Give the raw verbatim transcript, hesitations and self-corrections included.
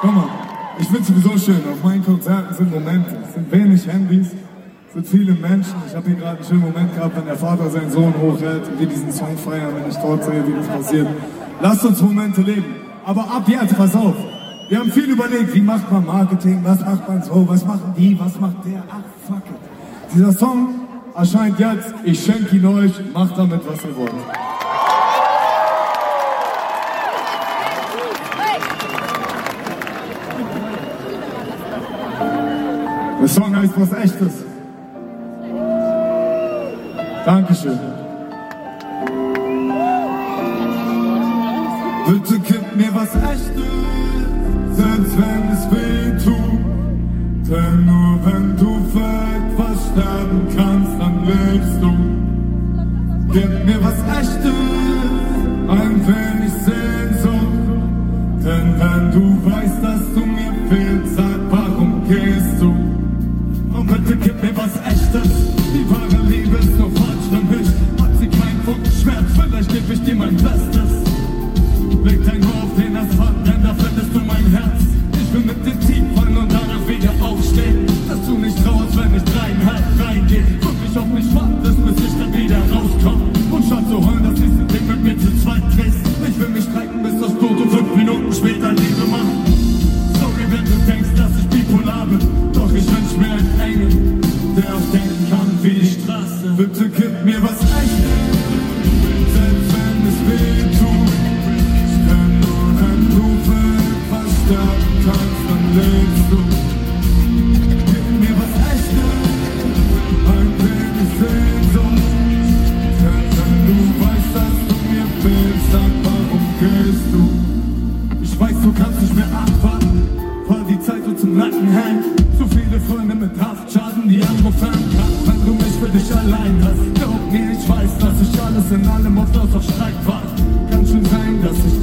Guck mal, ich find's sowieso schön, auf meinen Konzerten sind Momente, es sind wenig Handys, es sind viele Menschen. Ich habe hier gerade einen schönen Moment gehabt, wenn der Vater seinen Sohn hochhält und wir diesen Song feiern, wenn ich dort sehe, wie das passiert. Lasst uns Momente leben, aber ab jetzt, pass auf, wir haben viel überlegt, wie macht man Marketing, was macht man so, was machen die, was macht der, ach fuck it. Dieser Song erscheint jetzt, ich schenke ihn euch, macht damit, was ihr wollt. Der Song heißt was Echtes. Dankeschön. Bitte gib mir was Echtes, selbst wenn es weh tut. Denn nur wenn du für etwas sterben kannst, dann lebst du. Gib mir was Echtes, ein wenig Sehnsucht. Denn wenn du weißt, dass du mir fehlst, sag, warum gehst du? Und bitte gib mir was Echtes, die wahre Liebe ist nur falsch für mich. Hat sie keinen Funken Schmerz, vielleicht geb ich dir mein Bestes. Leg dein Ohr auf den Asphalt, denn da findest du mein Herz. Ich will mit dem Team fallen und danach wieder aufstehen. Dass du nicht trauerst, wenn ich dreieinhalb reingehe. Wirklich auf mich wartest, bis ich dann wieder rauskomm. Und statt zu heulen, das nächste Ding mit mir zu zweit drehst. Ich will mich streiten, bis das Blut und fünf Minuten später Liebe machen. Sorry, wenn du denkst, dass ich bipolar bin. Doch ich wünsch mir einen Engel, der auch denken kann wie die Straße. Bitte gib mir was Echtes, selbst wenn es weh tut. Denn nur wenn du für etwas sterben kannst, dann lebst du. Gib mir was Echtes, ein wenig Sehnsucht. Denn wenn du weißt, dass du mir fehlst, sag, warum gehst du? Ich weiß, du kannst nicht mehr abwarten, weil die Zeit so zum Nacken hängt. Zu viele Freunde mit Haftschaden, die andere fernkamen, wenn du mich für dich allein hast. Glaub mir, ich weiß, dass ich alles in allem oft aus auf Streik war. Kann schon sein, dass ich